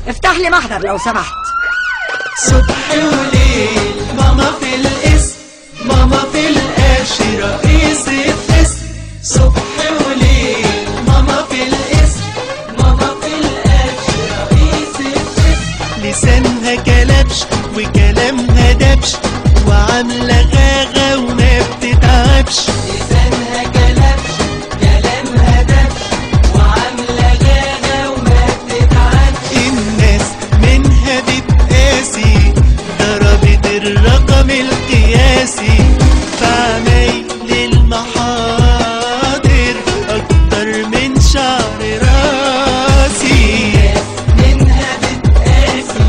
افتح لي محضر لو سمحت. صبح وليل ماما في القسم، ماما في القش رئيس القسم. صبح وليل ماما في القسم، ماما في القش رئيس القسم. لسانها كلبش وكلامها دبش، وعاملة غاغة وما بتتعبش. لسانها كلبش كلامها دبش، وعاملة غاغة وما بتتعبش. الناس منها بتقاسي، ضربت الرقم القياسي في عمايل المحاضر أكتر من شعر راسي. منها بتقاسي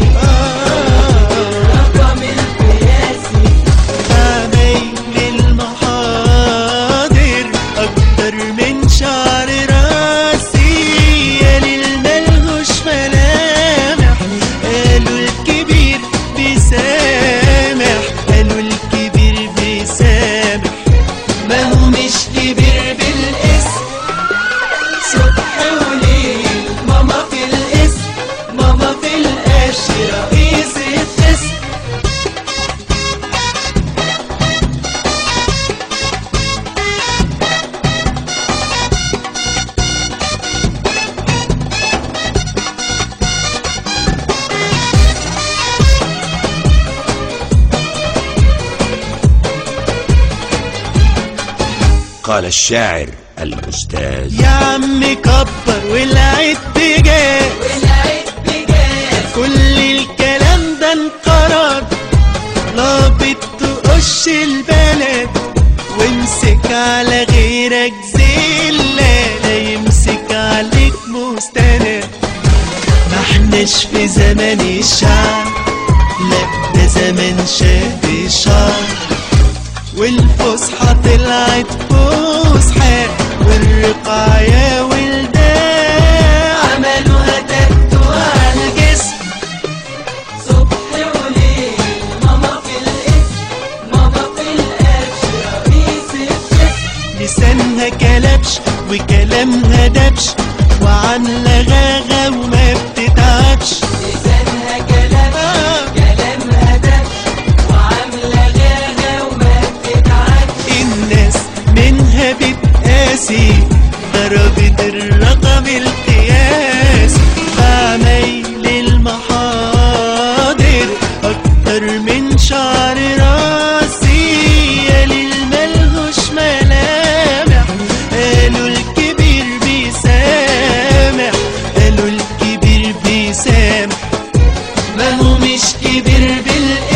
الرقم القياسي في عمايل المحاضر أكتر من شعر راسي. يا للملهوش ملامح قالوا الكبير بيسامح، قالوا الكبير بيسامح، ما هو مش كبير بالاسم. صبح وليل ماما في القسم، ماما في القش رئيس القسم. قال الشاعر الأستاذ: يا عم كبر والعيد بجاز، كل الكلام ده انقرض. لا بتقش البلد وامسك على غيرك زلة، لا يمسك عليك مستند. ما احناش في زمن الشعب، لا ده زمن شاب شعب. والفصحى طلعت فصحى، والرقعة يا ولدان عملوها تاتو على الجسم. صبح وليل ماما في القسم، ماما في القش رئيس القسم. لسانها كلبش وكلامها دبش، وعاملة غاغة وما بتتعبش. لسانها كلبش كلامها دبش، وعاملة غاغة وما بتتعبش. الناس منها بتقاسي، ضربت الرقم القياسي في عمايل المحاضر أكتر من شعر راسي. يا للملهوش ملامح قالوا الكبير بيسامح، قالوا الكبير بيسامح، ما هو مش كبير بالاسم.